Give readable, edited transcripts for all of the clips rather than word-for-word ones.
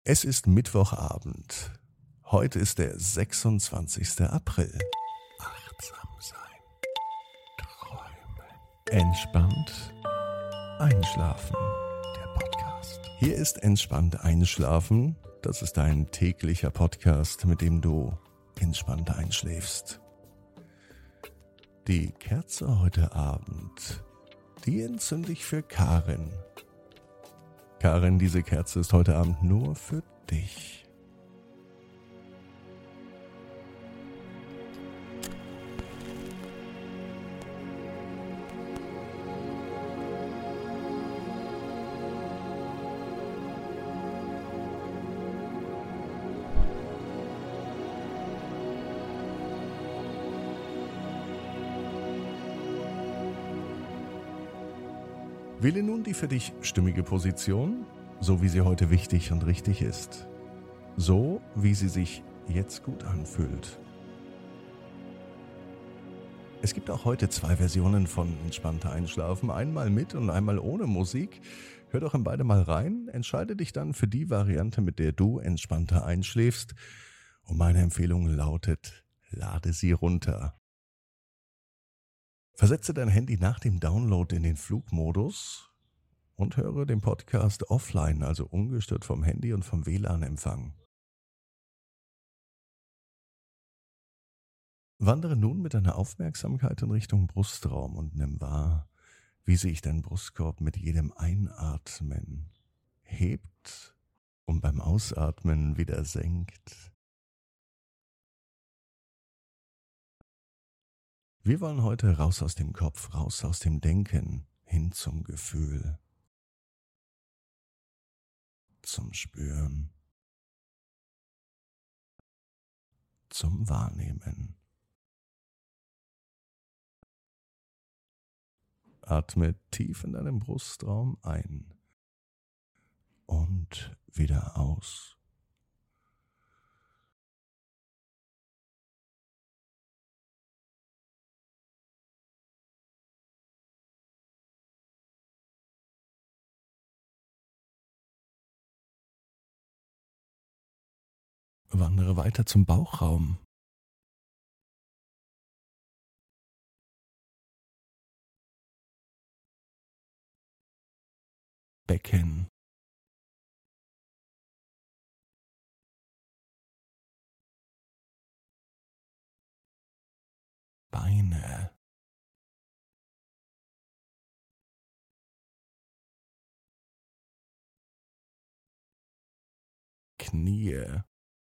Es ist Mittwochabend. Heute ist der 26. April. Achtsam sein. Träumen. Entspannt einschlafen. Der Podcast. Hier ist Entspannt einschlafen. Das ist ein täglicher Podcast, mit dem du entspannt einschläfst. Die Kerze heute Abend, die entzünde ich für Karin. Karin, diese Kerze ist heute Abend nur für dich. Wähle nun die für dich stimmige Position, so wie sie heute wichtig und richtig ist. So, wie sie sich jetzt gut anfühlt. Es gibt auch heute 2 Versionen von Entspannter Einschlafen, einmal mit und einmal ohne Musik. Hör doch in beide mal rein, entscheide dich dann für die Variante, mit der du entspannter einschläfst. Und meine Empfehlung lautet, lade sie runter. Versetze dein Handy nach dem Download in den Flugmodus und höre den Podcast offline, also ungestört vom Handy und vom WLAN-Empfang. Wandere nun mit deiner Aufmerksamkeit in Richtung Brustraum und nimm wahr, wie sich dein Brustkorb mit jedem Einatmen hebt und beim Ausatmen wieder senkt. Wir wollen heute raus aus dem Kopf, raus aus dem Denken, hin zum Gefühl, zum Spüren, zum Wahrnehmen. Atme tief in deinem Brustraum ein und wieder aus. Wandere weiter zum Bauchraum. Becken. Beine. Knie.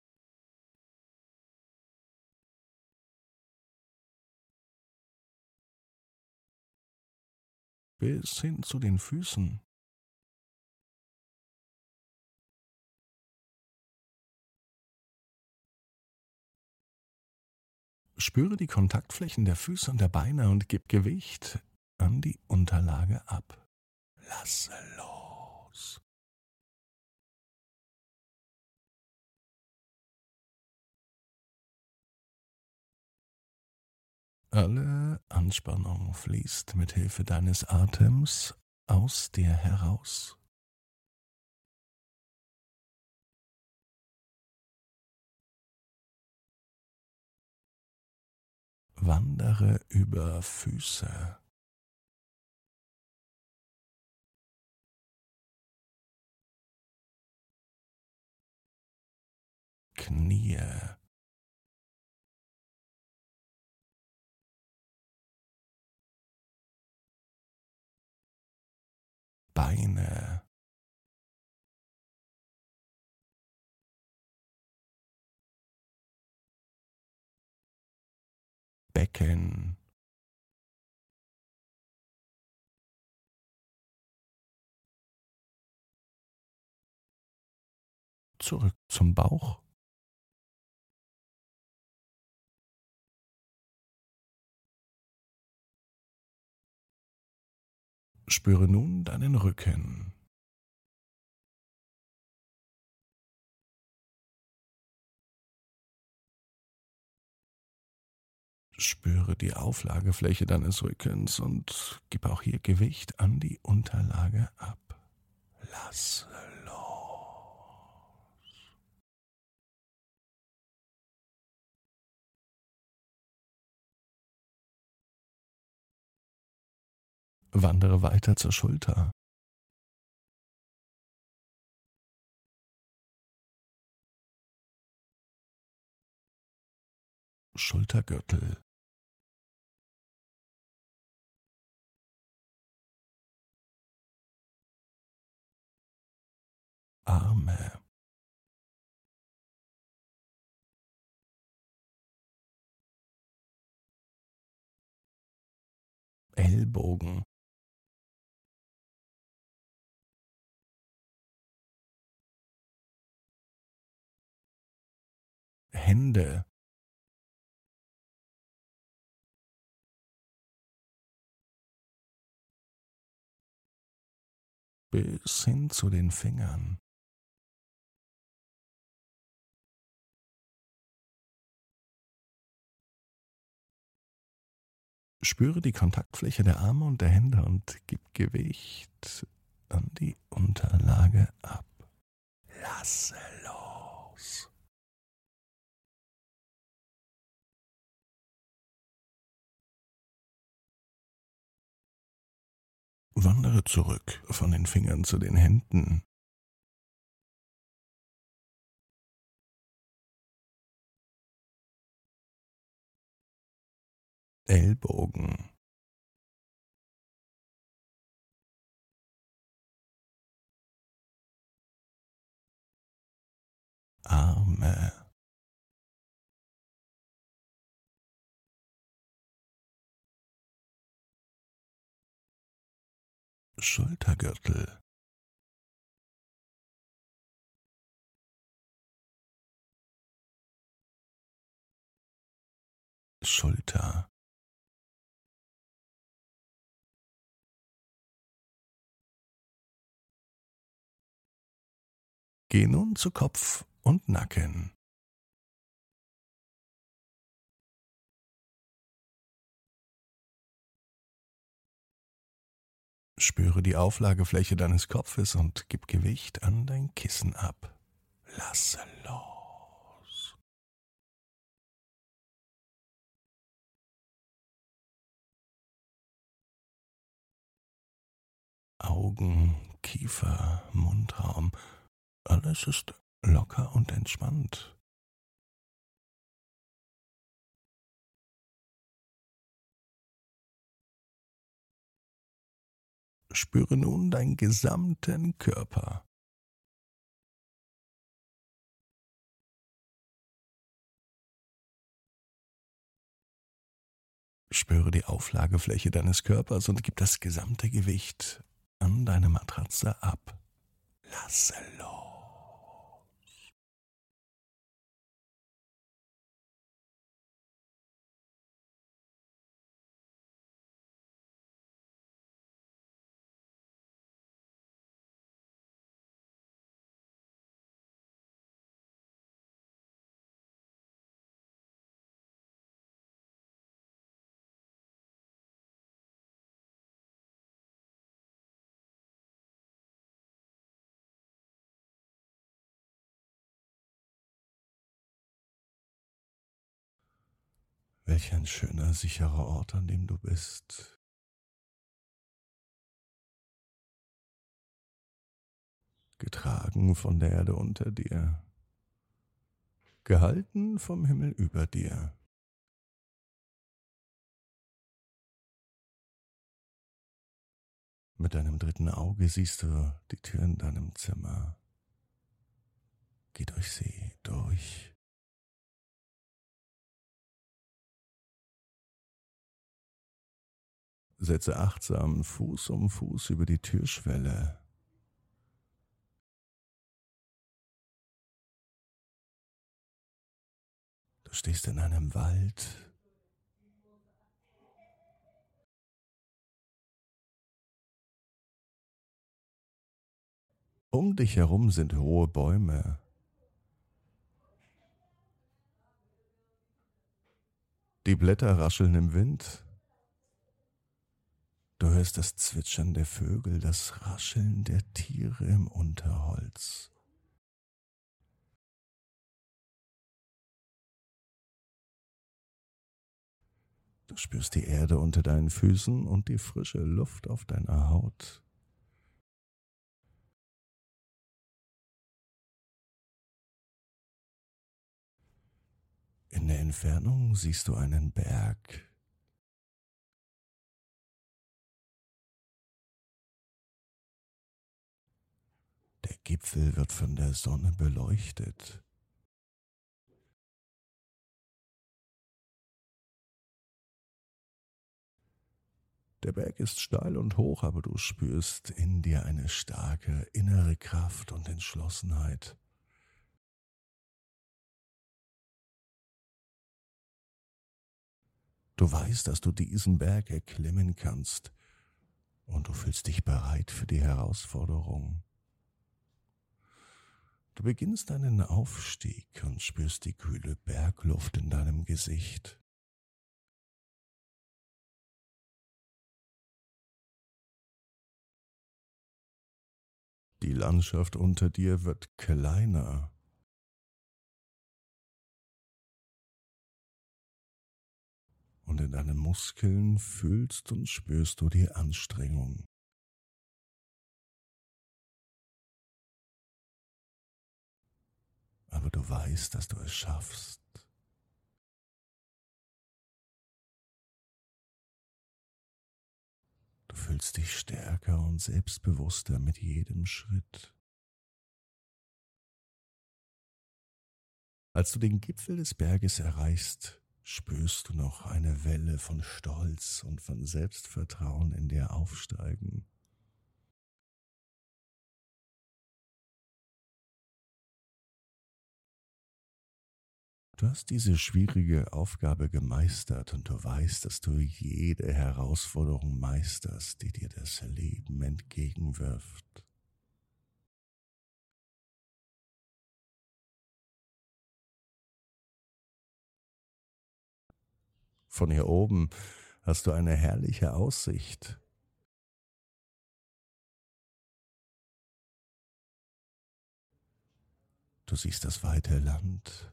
Bis hin zu den Füßen. Spüre die Kontaktflächen der Füße und der Beine und gib Gewicht an die Unterlage ab. Lasse los. Alle Anspannung fließt mit Hilfe deines Atems aus dir heraus. Wandere über Füße. Knie. Beine. Becken. Zurück zum Bauch. Spüre nun deinen Rücken. Spüre die Auflagefläche deines Rückens und gib auch hier Gewicht an die Unterlage ab. Lasse los. Wandere weiter zur Schulter. Schultergürtel. Arme. Ellbogen. Hände. Bis hin zu den Fingern. Spüre die Kontaktfläche der Arme und der Hände und gib Gewicht an die Unterlage ab. Lasse los. Wandere zurück von den Fingern zu den Händen. Ellbogen. Arme. Schultergürtel. Schulter. Geh nun zu Kopf und Nacken. Spüre die Auflagefläche deines Kopfes und gib Gewicht an dein Kissen ab. Lasse los. Augen, Kiefer, Mundraum, alles ist locker und entspannt. Spüre nun deinen gesamten Körper. Spüre die Auflagefläche deines Körpers und gib das gesamte Gewicht an deine Matratze ab. Lasse los. Welch ein schöner, sicherer Ort, an dem du bist. Getragen von der Erde unter dir. Gehalten vom Himmel über dir. Mit deinem dritten Auge siehst du die Tür in deinem Zimmer. Geh durch sie durch. Setze achtsam Fuß um Fuß über die Türschwelle. Du stehst in einem Wald. Um dich herum sind hohe Bäume. Die Blätter rascheln im Wind. Du hörst das Zwitschern der Vögel, das Rascheln der Tiere im Unterholz. Du spürst die Erde unter deinen Füßen und die frische Luft auf deiner Haut. In der Entfernung siehst du einen Berg. Der Gipfel wird von der Sonne beleuchtet. Der Berg ist steil und hoch, aber du spürst in dir eine starke innere Kraft und Entschlossenheit. Du weißt, dass du diesen Berg erklimmen kannst und du fühlst dich bereit für die Herausforderung. Du beginnst deinen Aufstieg und spürst die kühle Bergluft in deinem Gesicht. Die Landschaft unter dir wird kleiner und in deinen Muskeln fühlst und spürst du die Anstrengung. Aber du weißt, dass du es schaffst. Du fühlst dich stärker und selbstbewusster mit jedem Schritt. Als du den Gipfel des Berges erreichst, spürst du noch eine Welle von Stolz und von Selbstvertrauen in dir aufsteigen. Du hast diese schwierige Aufgabe gemeistert und du weißt, dass du jede Herausforderung meisterst, die dir das Leben entgegenwirft. Von hier oben hast du eine herrliche Aussicht. Du siehst das weite Land.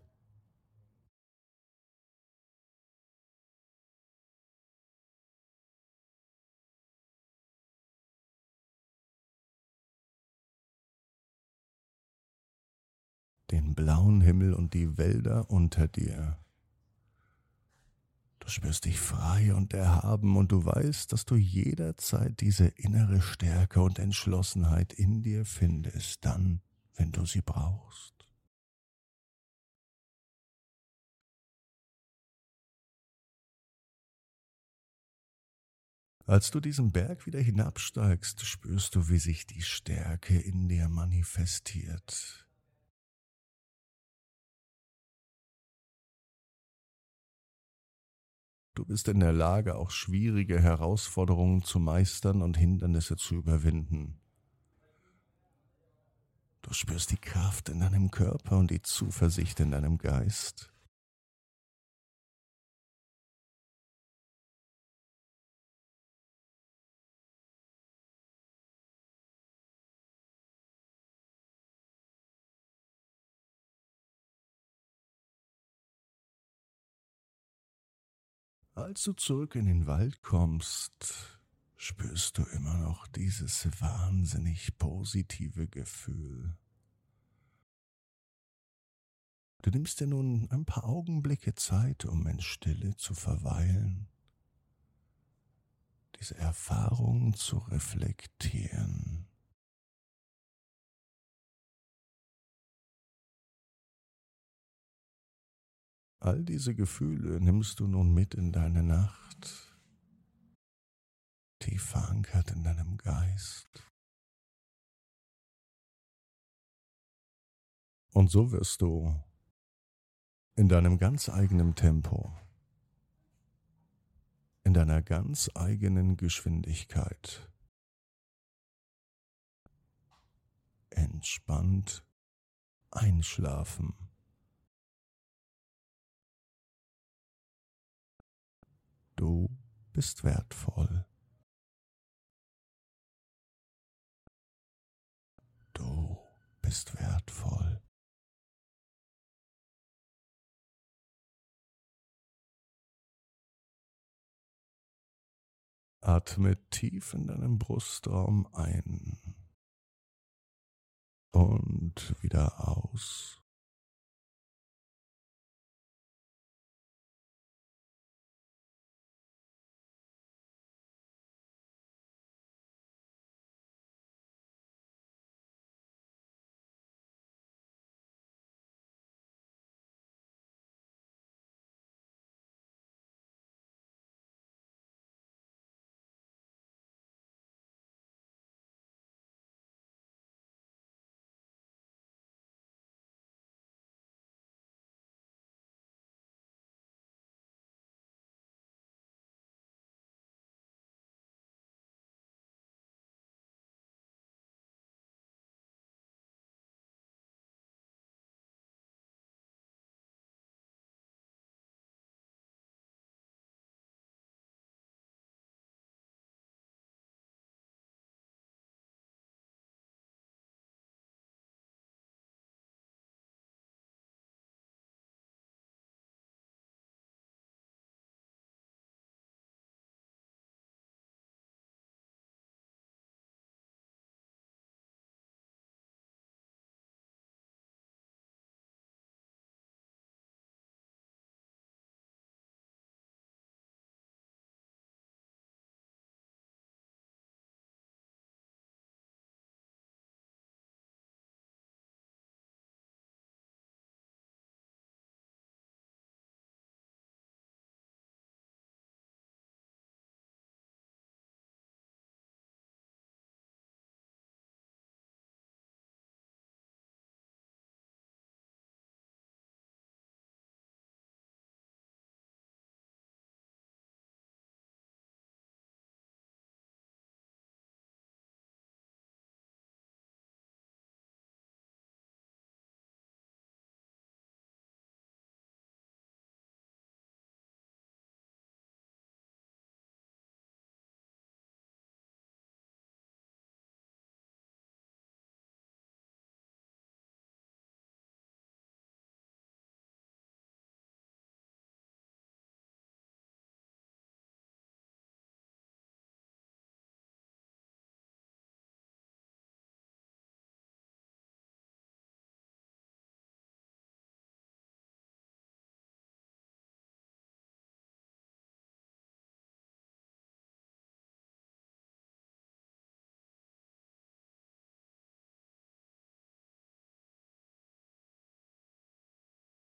Den blauen Himmel und die Wälder unter dir. Du spürst dich frei und erhaben und du weißt, dass du jederzeit diese innere Stärke und Entschlossenheit in dir findest, dann, wenn du sie brauchst. Als du diesen Berg wieder hinabsteigst, spürst du, wie sich die Stärke in dir manifestiert. Du bist in der Lage, auch schwierige Herausforderungen zu meistern und Hindernisse zu überwinden. Du spürst die Kraft in deinem Körper und die Zuversicht in deinem Geist. Als du zurück in den Wald kommst, spürst du immer noch dieses wahnsinnig positive Gefühl. Du nimmst dir nun ein paar Augenblicke Zeit, um in Stille zu verweilen, diese Erfahrung zu reflektieren. All diese Gefühle nimmst du nun mit in deine Nacht, tief verankert in deinem Geist. Und so wirst du in deinem ganz eigenen Tempo, in deiner ganz eigenen Geschwindigkeit, entspannt einschlafen. Du bist wertvoll. Du bist wertvoll. Atme tief in deinen Brustraum ein und wieder aus.